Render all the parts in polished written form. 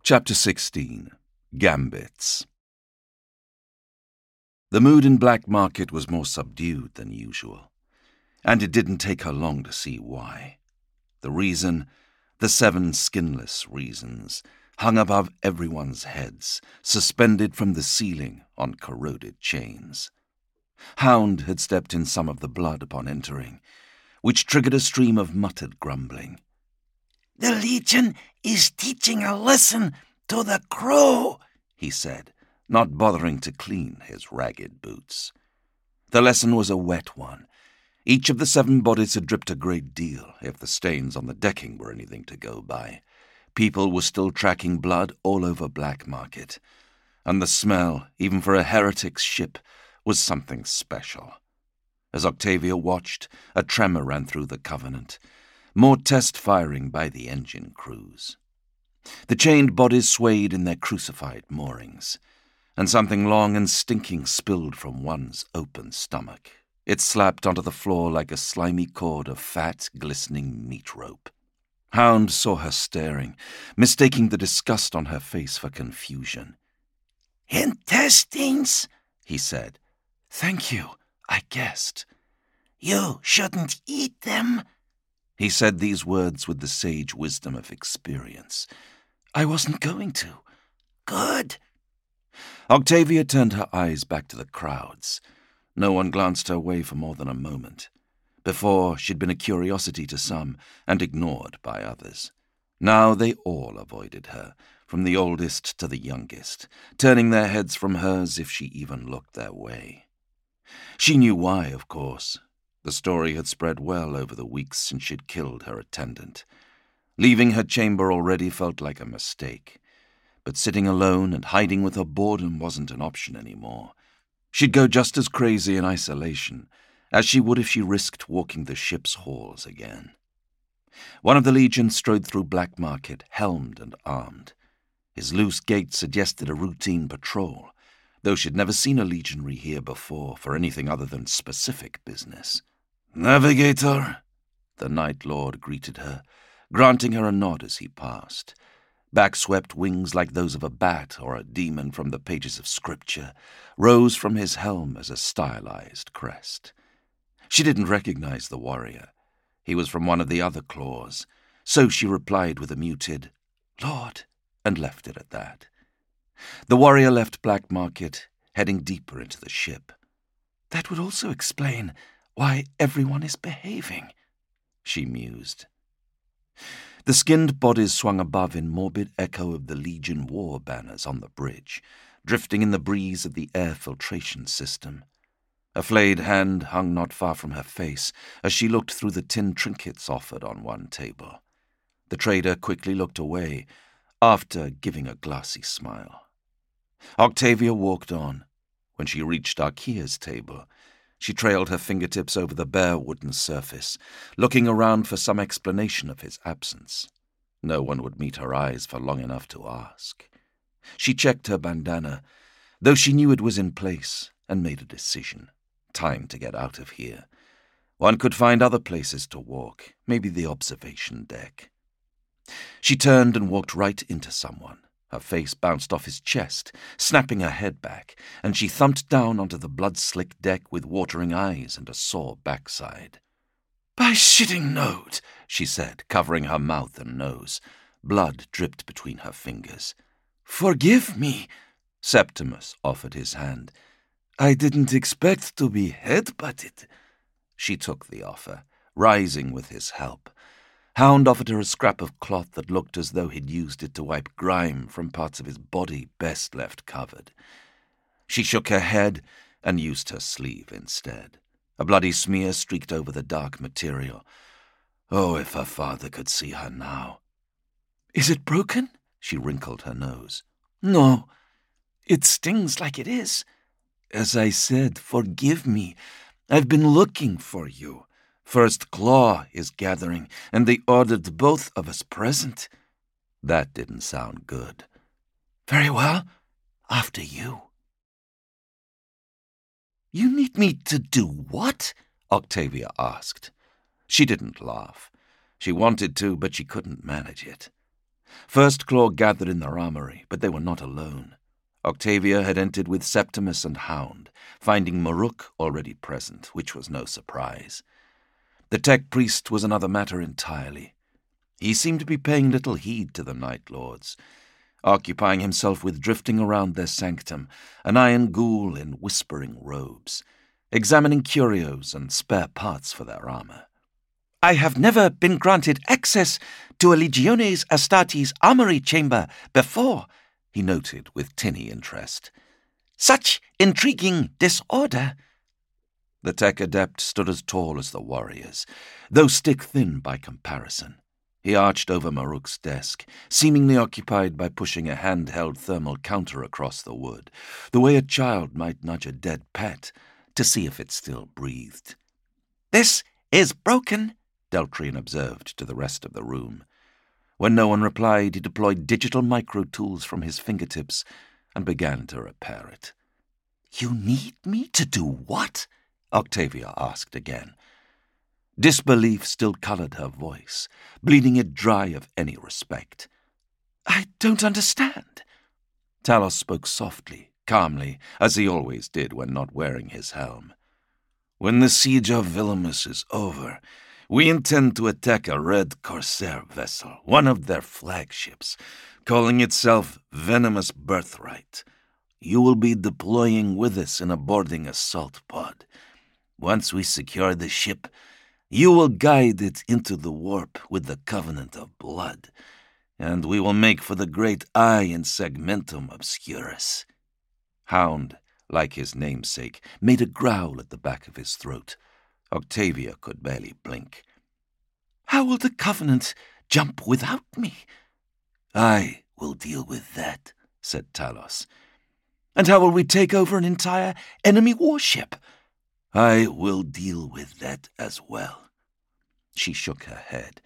Chapter 16. Gambits. The mood in Black Market was more subdued than usual, and it didn't take her long to see why. The reason, the 7 skinless reasons, hung above everyone's heads, suspended from the ceiling on corroded chains. Hound had stepped in some of the blood upon entering, which triggered a stream of muttered grumbling. "The Legion is teaching a lesson to the crew," he said, not bothering to clean his ragged boots. The lesson was a wet one. Each of the 7 bodies had dripped a great deal, if the stains on the decking were anything to go by. People were still tracking blood all over Black Market, and the smell, even for a heretic's ship, was something special. As Octavia watched, a tremor ran through the Covenant. More test firing by the engine crews. The chained bodies swayed in their crucified moorings, and something long and stinking spilled from one's open stomach. It slapped onto the floor like a slimy cord of fat, glistening meat rope. Hound saw her staring, mistaking the disgust on her face for confusion. "Intestines," he said. "Thank you, I guessed." "You shouldn't eat them." He said these words with the sage wisdom of experience. "I wasn't going to." "Good." Octavia turned her eyes back to the crowds. No one glanced her way for more than a moment. Before, she'd been a curiosity to some and ignored by others. Now they all avoided her, from the oldest to the youngest, turning their heads from hers if she even looked their way. She knew why, of course. The story had spread well over the weeks since she'd killed her attendant. Leaving her chamber already felt like a mistake. But sitting alone and hiding with her boredom wasn't an option anymore. She'd go just as crazy in isolation as she would if she risked walking the ship's halls again. One of the Legion strode through Black Market, helmed and armed. His loose gait suggested a routine patrol, though she'd never seen a legionary here before for anything other than specific business. "Navigator," the Night Lord greeted her, granting her a nod as he passed. Back-swept wings like those of a bat or a demon from the pages of Scripture rose from his helm as a stylized crest. She didn't recognize the warrior. He was from one of the other claws, so she replied with a muted, "Lord," and left it at that. The warrior left Black Market, heading deeper into the ship. "That would also explain why everyone is behaving," she mused. The skinned bodies swung above in morbid echo of the Legion war banners on the bridge, drifting in the breeze of the air filtration system. A flayed hand hung not far from her face as she looked through the tin trinkets offered on one table. The trader quickly looked away, after giving a glassy smile. Octavia walked on. When she reached Arkea's table, she trailed her fingertips over the bare wooden surface, looking around for some explanation of his absence. No one would meet her eyes for long enough to ask. She checked her bandana, though she knew it was in place, and made a decision. Time to get out of here. One could find other places to walk, maybe the observation deck. She turned and walked right into someone. Her face bounced off his chest, snapping her head back, and she thumped down onto the blood-slick deck with watering eyes and a sore backside. "By shitting Node," she said, covering her mouth and nose. Blood dripped between her fingers. "Forgive me," Septimus offered his hand. "I didn't expect to be head-butted." She took the offer, rising with his help. Hound offered her a scrap of cloth that looked as though he'd used it to wipe grime from parts of his body best left covered. She shook her head and used her sleeve instead. A bloody smear streaked over the dark material. Oh, if her father could see her now. "Is it broken?" She wrinkled her nose. "No. It stings like it is. As I said, forgive me. I've been looking for you. First Claw is gathering, and they ordered both of us present." That didn't sound good. "Very well. After you." "You need me to do what?" Octavia asked. She didn't laugh. She wanted to, but she couldn't manage it. First Claw gathered in their armory, but they were not alone. Octavia had entered with Septimus and Hound, finding Maruk already present, which was no surprise. The tech priest was another matter entirely. He seemed to be paying little heed to the Night Lords, occupying himself with drifting around their sanctum, an iron ghoul in whispering robes, examining curios and spare parts for their armor. "I have never been granted access to a Legiones Astartes armory chamber before," he noted with tinny interest. "Such intriguing disorder." The tech adept stood as tall as the warriors, though stick-thin by comparison. He arched over Maruk's desk, seemingly occupied by pushing a handheld thermal counter across the wood, the way a child might nudge a dead pet to see if it still breathed. "This is broken," Deltrian observed to the rest of the room. When no one replied, he deployed digital micro-tools from his fingertips and began to repair it. "You need me to do what?" Octavia asked again. Disbelief still colored her voice, bleeding it dry of any respect. "I don't understand." Talos spoke softly, calmly, as he always did when not wearing his helm. "When the siege of Villamus is over, we intend to attack a red corsair vessel, one of their flagships, calling itself Venomous Birthright. You will be deploying with us in a boarding assault pod. Once we secure the ship, you will guide it into the warp with the Covenant of Blood, and we will make for the great eye in Segmentum Obscurus." Hound, like his namesake, made a growl at the back of his throat. Octavia could barely blink. "How will the Covenant jump without me?" "I will deal with that," said Talos. "And how will we take over an entire enemy warship?" "I will deal with that as well." She shook her head.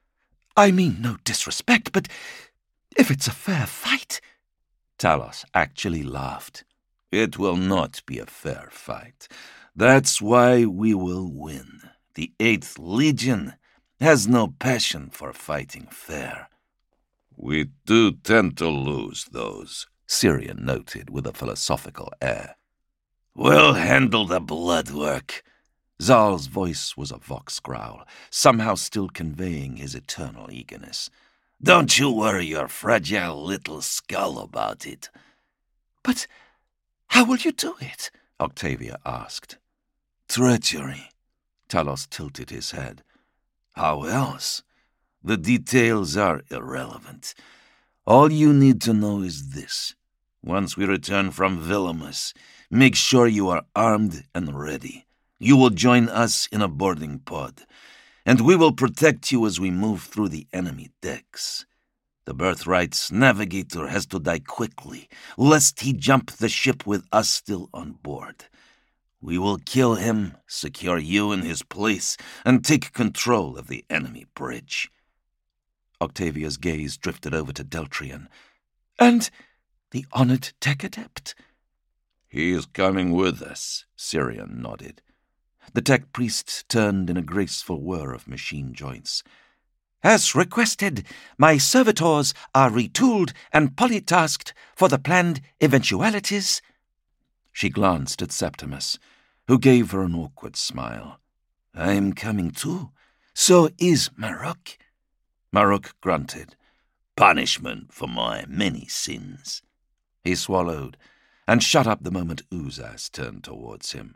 "I mean no disrespect, but if it's a fair fight—" Talos actually laughed. "It will not be a fair fight. That's why we will win. The 8th Legion has no passion for fighting fair." "We do tend to lose those," Syrian noted with a philosophical air. "We'll handle the blood work." Zal's voice was a vox growl, somehow still conveying his eternal eagerness. "Don't you worry your fragile little skull about it." "But how will you do it?" Octavia asked. "Treachery." Talos tilted his head. "How else? The details are irrelevant. All you need to know is this. Once we return from Villamus, make sure you are armed and ready. You will join us in a boarding pod, and we will protect you as we move through the enemy decks. The Birthright's navigator has to die quickly, lest he jump the ship with us still on board. We will kill him, secure you in his place, and take control of the enemy bridge." Octavia's gaze drifted over to Deltrian. "And the honored tech adept?" "He is coming with us," Syrian nodded. The tech priest turned in a graceful whir of machine joints. "As requested, my servitors are retooled and polytasked for the planned eventualities." She glanced at Septimus, who gave her an awkward smile. "I'm coming too. So is Maruk." Maruk grunted. "Punishment for my many sins." He swallowed, and shut up the moment Uzas turned towards him.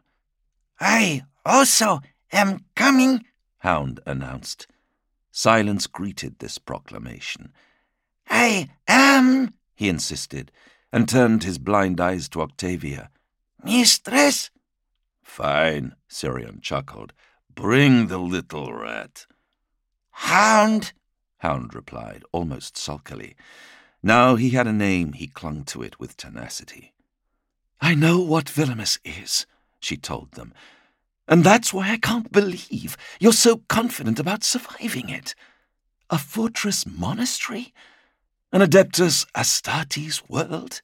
"I also am coming," Hound announced. Silence greeted this proclamation. "I am," he insisted, and turned his blind eyes to Octavia. "Mistress." "Fine," Syrian chuckled. "Bring the little rat." "Hound," Hound replied, almost sulkily. Now he had a name, he clung to it with tenacity. "I know what Villamus is," she told them, "and that's why I can't believe you're so confident about surviving it. A fortress monastery? An Adeptus Astartes world?"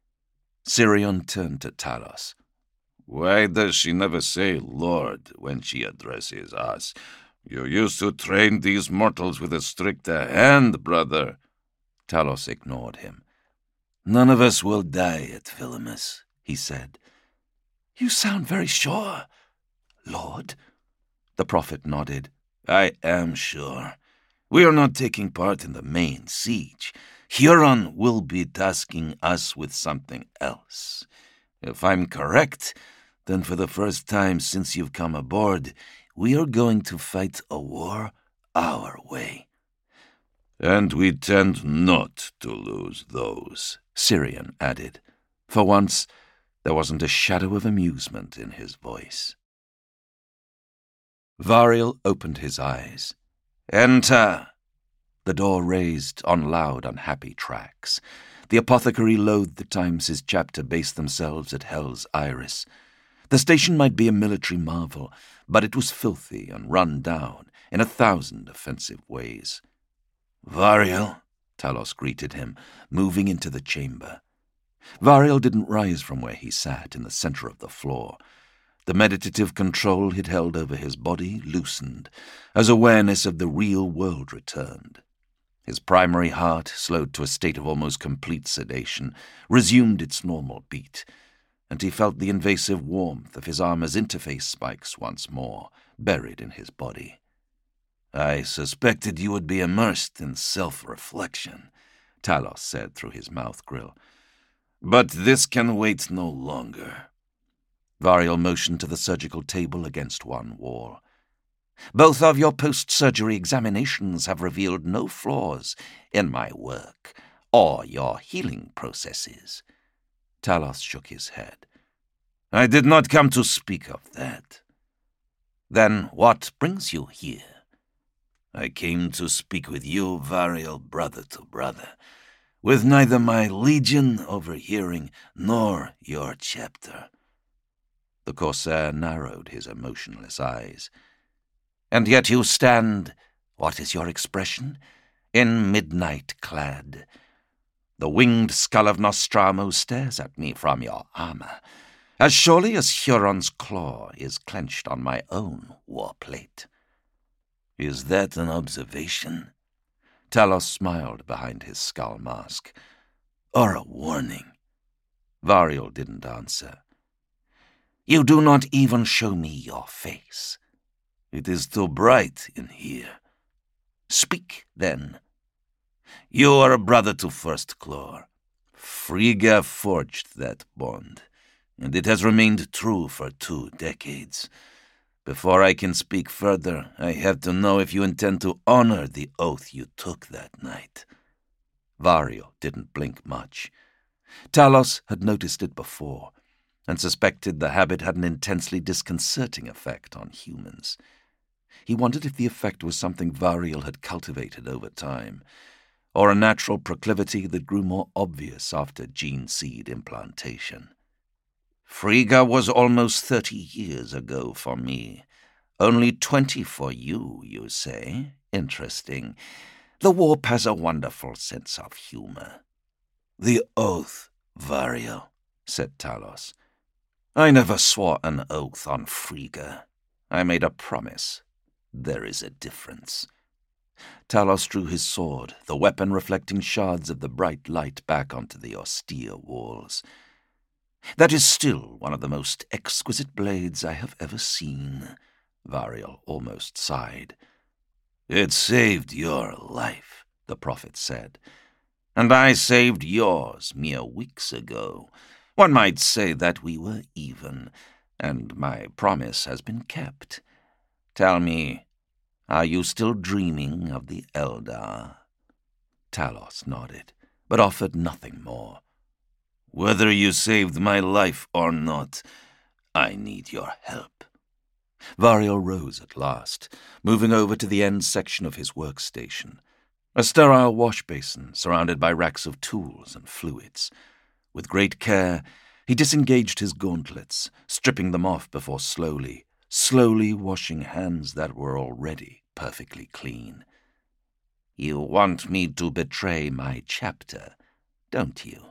Syrian turned to Talos. "Why does she never say Lord when she addresses us? You used to train these mortals with a stricter hand, brother." Talos ignored him. None of us will die at Villamus, he said. You sound very sure, Lord. The prophet nodded. I am sure. We are not taking part in the main siege. Huron will be tasking us with something else. If I'm correct, then for the first time since you've come aboard, we are going to fight a war our way. And we tend not to lose those, Syrian added. For once, there wasn't a shadow of amusement in his voice. Varial opened his eyes. Enter! The door raised on loud, unhappy tracks. The apothecary loathed the times his chapter based themselves at Hell's Iris. The station might be a military marvel, but it was filthy and run down in 1,000 offensive ways. Varial, Talos greeted him, moving into the chamber. Varial didn't rise from where he sat in the center of the floor. The meditative control he'd held over his body loosened as awareness of the real world returned. His primary heart, slowed to a state of almost complete sedation, resumed its normal beat, and he felt the invasive warmth of his armor's interface spikes once more, buried in his body. I suspected you would be immersed in self-reflection, Talos said through his mouth grill. But this can wait no longer. Varial motioned to the surgical table against one wall. Both of your post-surgery examinations have revealed no flaws in my work or your healing processes. Talos shook his head. I did not come to speak of that. Then what brings you here? I came to speak with you, Varial, brother to brother, with neither my legion overhearing nor your chapter. The Corsair narrowed his emotionless eyes. And yet you stand, what is your expression? In midnight clad. The winged skull of Nostramo stares at me from your armor, as surely as Huron's claw is clenched on my own war plate. Is that an observation? Talos smiled behind his skull mask. Or a warning? Varial didn't answer. You do not even show me your face. It is too bright in here. Speak, then. You are a brother to First Chlor. Frigga forged that bond, and it has remained true for 2 decades. Before I can speak further, I have to know if you intend to honor the oath you took that night. Varial didn't blink much. Talos had noticed it before, and suspected the habit had an intensely disconcerting effect on humans. He wondered if the effect was something Varial had cultivated over time, or a natural proclivity that grew more obvious after gene seed implantation. Frigga was almost 30 years ago for me. Only 20 for you, you say? Interesting. The warp has a wonderful sense of humor. The oath, Varial, said Talos. I never swore an oath on Frigga. I made a promise. There is a difference. Talos drew his sword, the weapon reflecting shards of the bright light back onto the austere walls. That is still one of the most exquisite blades I have ever seen, Varial almost sighed. It saved your life, the prophet said. And I saved yours mere weeks ago. One might say that we were even, and my promise has been kept. Tell me, are you still dreaming of the Eldar? Talos nodded, but offered nothing more. Whether you saved my life or not, I need your help. Varial rose at last, moving over to the end section of his workstation, a sterile wash basin surrounded by racks of tools and fluids. With great care, he disengaged his gauntlets, stripping them off before slowly washing hands that were already perfectly clean. You want me to betray my chapter, don't you?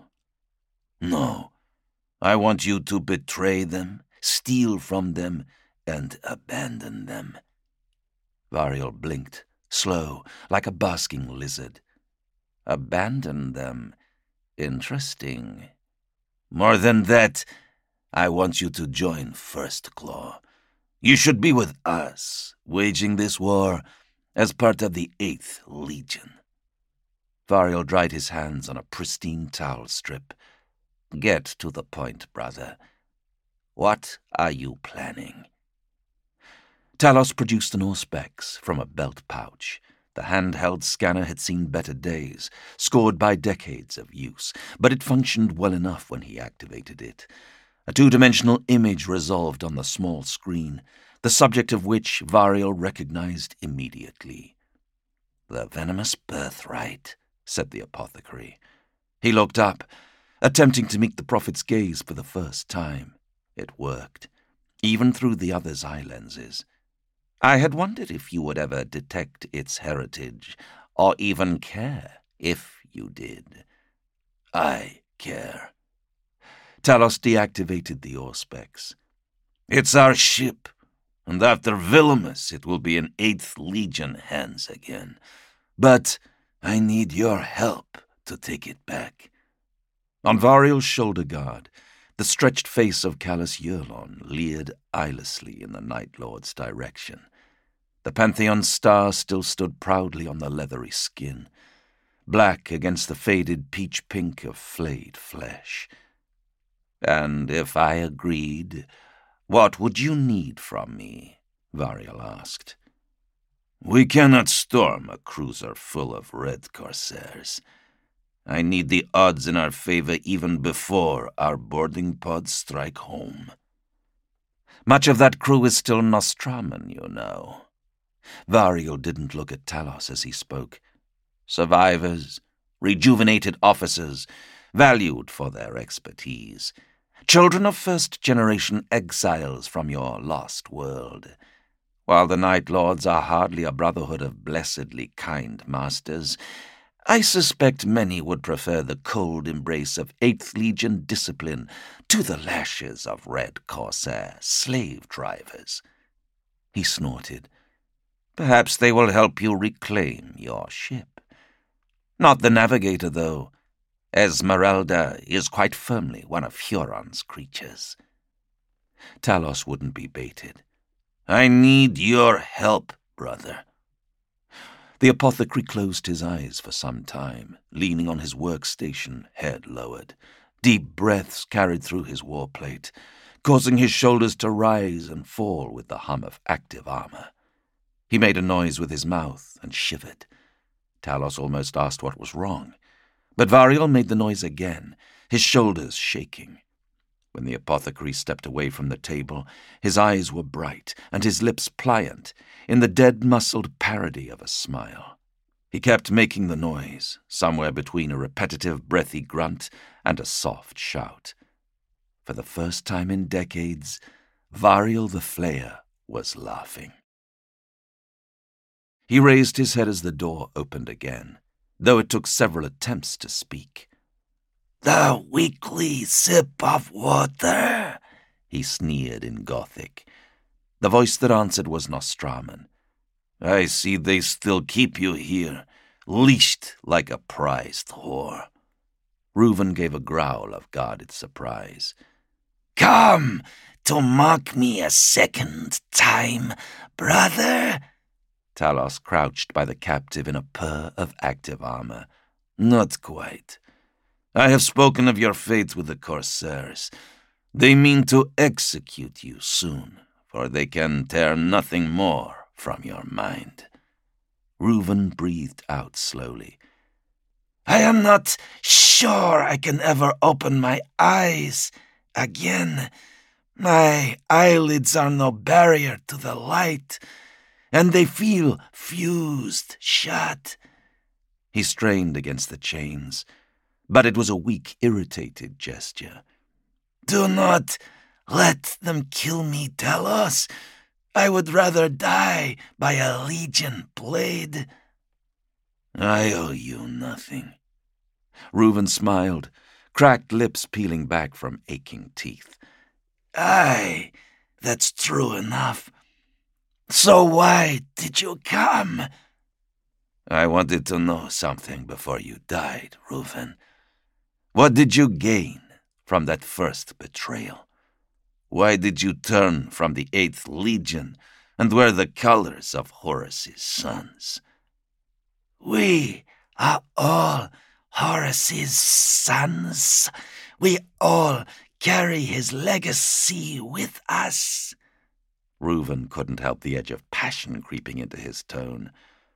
No, I want you to betray them, steal from them, and abandon them. Varial blinked, slow, like a basking lizard. Abandon them. Interesting. More than that, I want you to join First Claw. You should be with us, waging this war as part of the 8th Legion. Varial dried his hands on a pristine towel strip. Get to the point, brother. What are you planning? Talos produced an Auspex from a belt pouch. The handheld scanner had seen better days, scored by decades of use, but it functioned well enough when he activated it. A 2-dimensional image resolved on the small screen, the subject of which Varial recognized immediately. "The venomous birthright," said the apothecary. He looked up, attempting to meet the prophet's gaze for the first time. It worked, even through the other's eye lenses. "I had wondered if you would ever detect its heritage, or even care if you did." "I care." Talos deactivated the Auspex. "It's our ship, and after Villamus it will be in 8th Legion hands again. But I need your help to take it back." On Varial's shoulder guard, the stretched face of Callus Yurlon leered eyelessly in the Night Lord's direction. The Pantheon star still stood proudly on the leathery skin, black against the faded peach-pink of flayed flesh. "And if I agreed, what would you need from me?" Varial asked. "We cannot storm a cruiser full of red corsairs. I need the odds in our favor even before our boarding pods strike home." "Much of that crew is still Nostraman, you know." Varial didn't look at Talos as he spoke. "Survivors, rejuvenated officers, valued for their expertise. Children of first-generation exiles from your lost world. While the Night Lords are hardly a brotherhood of blessedly kind masters, I suspect many would prefer the cold embrace of 8th Legion discipline to the lashes of Red Corsair slave drivers." He snorted. "Perhaps they will help you reclaim your ship. Not the Navigator, though. Esmeralda is quite firmly one of Huron's creatures." Talos wouldn't be baited. "I need your help, brother." The apothecary closed his eyes for some time, leaning on his workstation, head lowered. Deep breaths carried through his warplate, causing his shoulders to rise and fall with the hum of active armor. He made a noise with his mouth and shivered. Talos almost asked what was wrong, but Varial made the noise again, his shoulders shaking. When the apothecary stepped away from the table, his eyes were bright and his lips pliant, in the dead-muscled parody of a smile. He kept making the noise, somewhere between a repetitive, breathy grunt and a soft shout. For the first time in decades, Varial the Flayer was laughing. He raised his head as the door opened again, though it took several attempts to speak. "The weekly sip of water," he sneered in Gothic. The voice that answered was Nostraman. "I see they still keep you here, leashed like a prized whore." Reuven gave a growl of guarded surprise. "Come to mock me a second time, brother?" Talos crouched by the captive in a purr of active armor. "Not quite. I have spoken of your fate with the Corsairs. They mean to execute you soon, for they can tear nothing more from your mind." Reuven breathed out slowly. "I am not sure I can ever open my eyes again. My eyelids are no barrier to the light, and they feel fused shut." He strained against the chains, but it was a weak, irritated gesture. "Do not let them kill me, Talos. I would rather die by a Legion blade." "I owe you nothing." Reuven smiled, cracked lips peeling back from aching teeth. "Aye, that's true enough. So why did you come?" I wanted to know something before you died, Reuven. What did you gain from that first betrayal? Why did you turn from the 8th Legion and wear the colors of Horus's sons? We are all Horus's sons. We all carry his legacy with us. Reuven couldn't help the edge of passion creeping into his tone.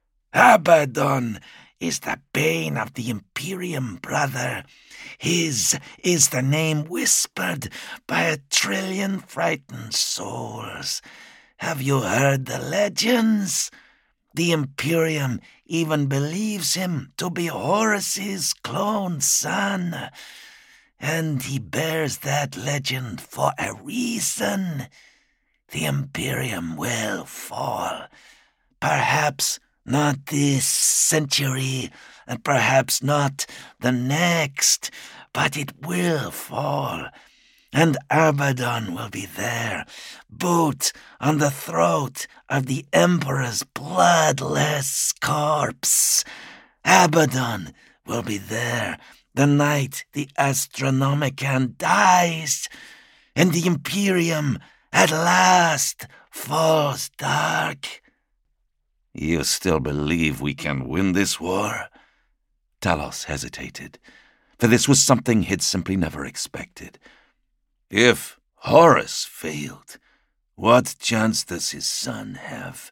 Abaddon is the bane of the Imperium, brother. His is the name whispered by 1 trillion frightened souls. Have you heard the legends? The Imperium even believes him to be Horus's clone son. And he bears that legend for a reason. The Imperium will fall. Perhaps not this century, and perhaps not the next, but it will fall. And Abaddon will be there, boot on the throat of the Emperor's bloodless corpse. Abaddon will be there the night the Astronomicon dies, and the Imperium at last falls dark. You still believe we can win this war? Talos hesitated, for this was something he'd simply never expected. If Horus failed, what chance does his son have?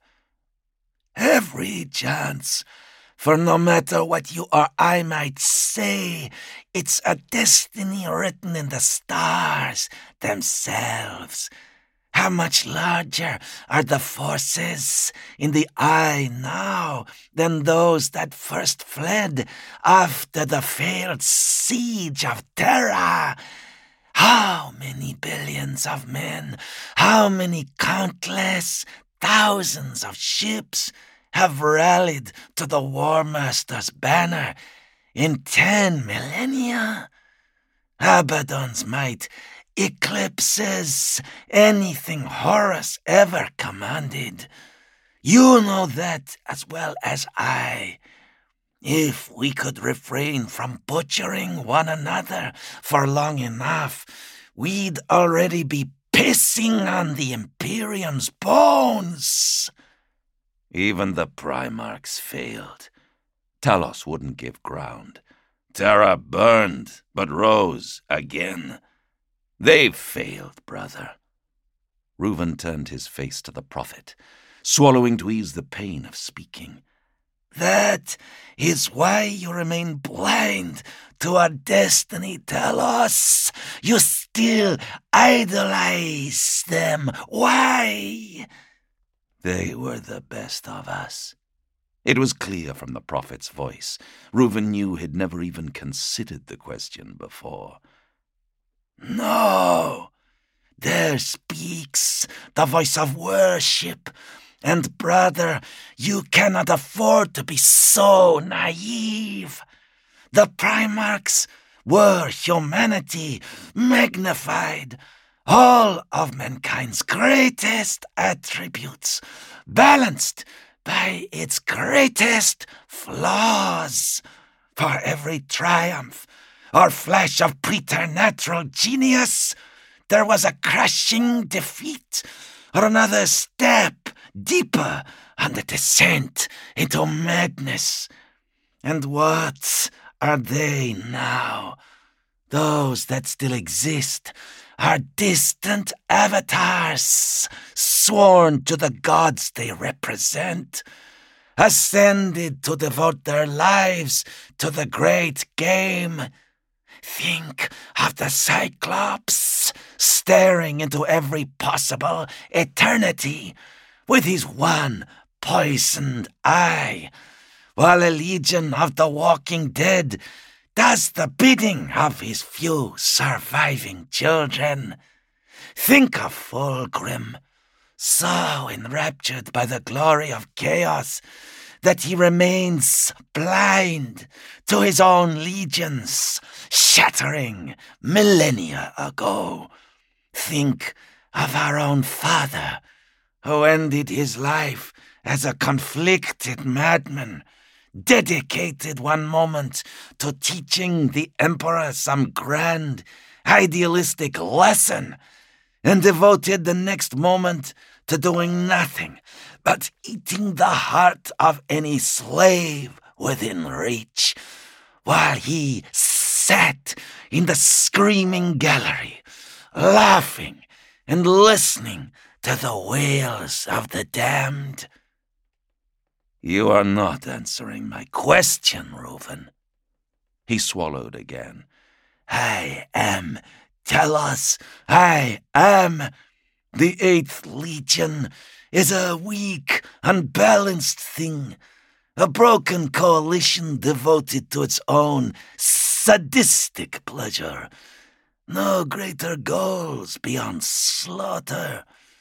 Every chance. For no matter what you or I might say, it's a destiny written in the stars themselves. How much larger are the forces in the eye now than those that first fled after the failed siege of Terra? How many billions of men, how many countless thousands of ships have rallied to the War Master's banner in 10 millennia? Abaddon's might eclipses anything Horus ever commanded. You know that as well as I. If we could refrain from butchering one another for long enough, we'd already be pissing on the Imperium's bones. Even the Primarchs failed. Talos wouldn't give ground. Terra burned, but rose again. They've failed, brother. Reuven turned his face to the prophet, swallowing to ease the pain of speaking. That is why you remain blind to our destiny, Talos. You still idolize them. Why? They were the best of us. It was clear from the prophet's voice. Reuven knew he'd never even considered the question before. No, there speaks the voice of worship. And brother, you cannot afford to be so naive. The Primarchs were humanity magnified. All of mankind's greatest attributes, balanced by its greatest flaws. For every triumph or flash of preternatural genius, there was a crashing defeat or another step deeper on the descent into madness. And what are they now? Those that still exist are distant avatars, sworn to the gods they represent, ascended to devote their lives to the great game. Think of the Cyclops staring into every possible eternity with his one poisoned eye, while a legion of the walking dead does the bidding of his few surviving children. Think of Fulgrim, so enraptured by the glory of chaos that he remains blind to his own legions, shattering millennia ago. Think of our own father, who ended his life as a conflicted madman, dedicated one moment to teaching the Emperor some grand, idealistic lesson, and devoted the next moment to doing nothing but eating the heart of any slave within reach, while he sat in the screaming gallery, laughing and listening to the wails of the damned? You are not answering my question, Reuven. He swallowed again. I am Talos. I am. The 8th Legion is a weak, unbalanced thing. A broken coalition devoted to its own sadistic pleasure. No greater goals beyond slaughter.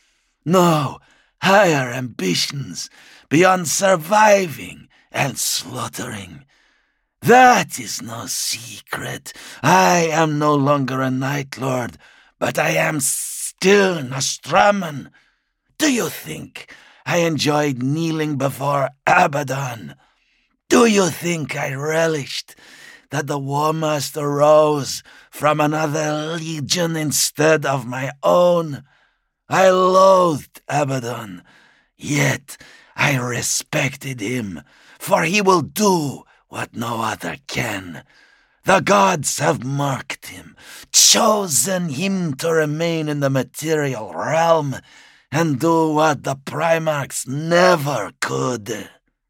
No higher ambitions beyond surviving and slaughtering. That is no secret. I am no longer a Night Lord, but I am still Nostraman. Do you think I enjoyed kneeling before Abaddon? Do you think I relished that the War Master rose from another legion instead of my own? I loathed Abaddon, yet I respected him, for he will do what no other can. The gods have marked him, chosen him to remain in the material realm and do what the Primarchs never could.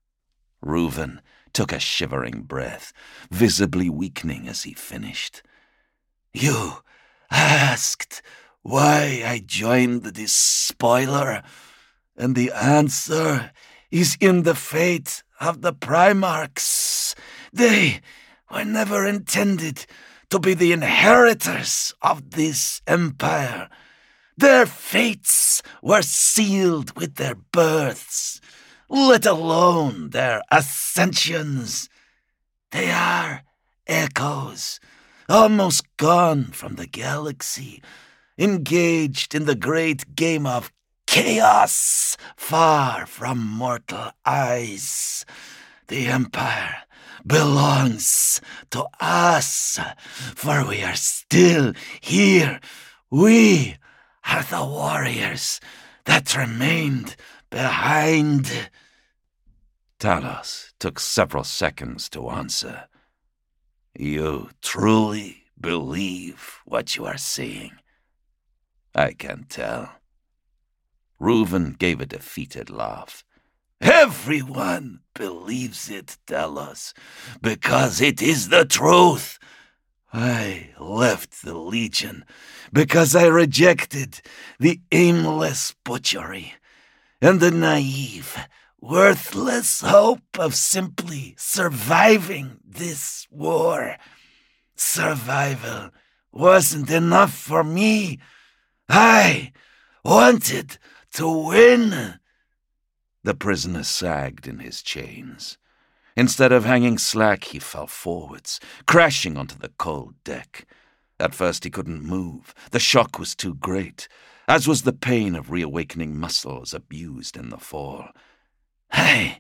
Reuven took a shivering breath, visibly weakening as he finished. You asked why I joined this spoiler, and the answer is in the fate of the Primarchs. They were never intended to be the inheritors of this empire. Their fates were sealed with their births, let alone their ascensions. They are echoes, almost gone from the galaxy, engaged in the great game of chaos far from mortal eyes. The Empire belongs to us, for we are still here. We are the warriors that remained behind. Talos took several seconds to answer. You truly believe what you are saying? I can tell. Reuven gave a defeated laugh. Everyone believes it, Talos, because it is the truth. I left the Legion because I rejected the aimless butchery and the naive, worthless hope of simply surviving this war. Survival wasn't enough for me. I wanted to win. The prisoner sagged in his chains. Instead of hanging slack, he fell forwards, crashing onto the cold deck. At first he couldn't move. The shock was too great, as was the pain of reawakening muscles abused in the fall. I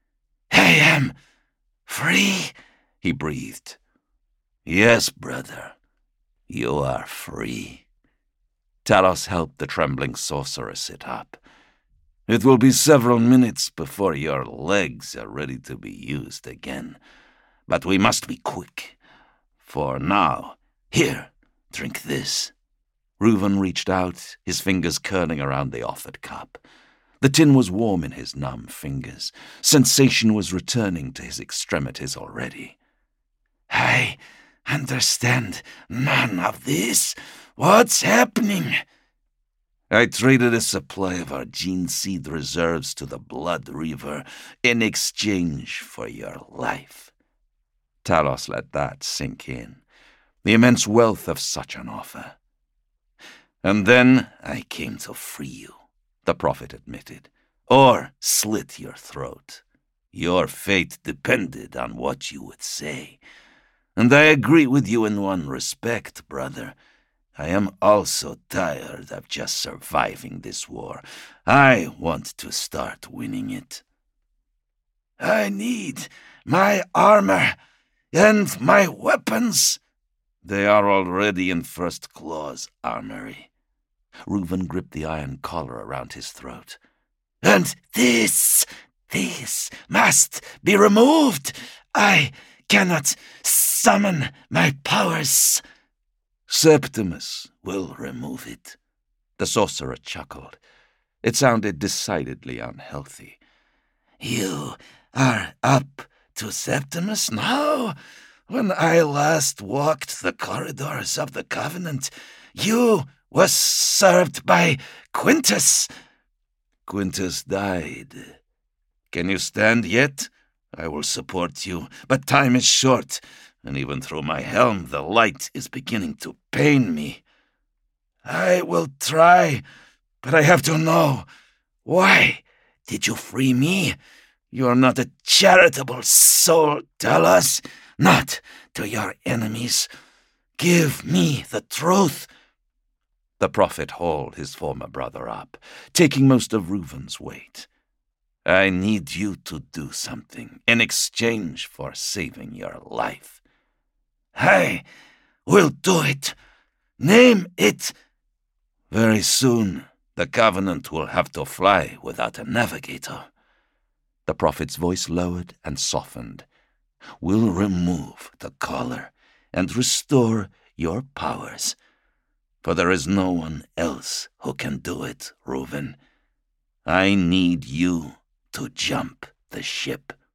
am free, he breathed. Yes, brother, you are free. Talos helped the trembling sorcerer sit up. It will be several minutes before your legs are ready to be used again. But we must be quick. For now, here, drink this. Reuven reached out, his fingers curling around the offered cup. The tin was warm in his numb fingers. Sensation was returning to his extremities already. I understand none of this. What's happening? I traded a supply of our gene seed reserves to the Blood Reaver in exchange for your life. Talos let that sink in. The immense wealth of such an offer. And then I came to free you, the prophet admitted, or slit your throat. Your fate depended on what you would say. And I agree with you in one respect, brother. I am also tired of just surviving this war. I want to start winning it. I need my armor, and my weapons? They are already in First Claw's armory. Reuven gripped the iron collar around his throat. And this must be removed. I cannot summon my powers. Septimus will remove it. The sorcerer chuckled. It sounded decidedly unhealthy. You are up to Septimus now? When I last walked the corridors of the Covenant, you was served by Quintus. Quintus died. Can you stand yet? I will support you, but time is short, and even through my helm the light is beginning to pain me. I will try, but I have to know. Why did you free me? You are not a charitable soul, tell us. Not to your enemies. Give me the truth. The prophet hauled his former brother up, taking most of Reuven's weight. I need you to do something in exchange for saving your life. I will do it. Name it. Very soon, the Covenant will have to fly without a navigator. The prophet's voice lowered and softened. We'll remove the collar and restore your powers. For there is no one else who can do it, Reuven. I need you to jump the ship.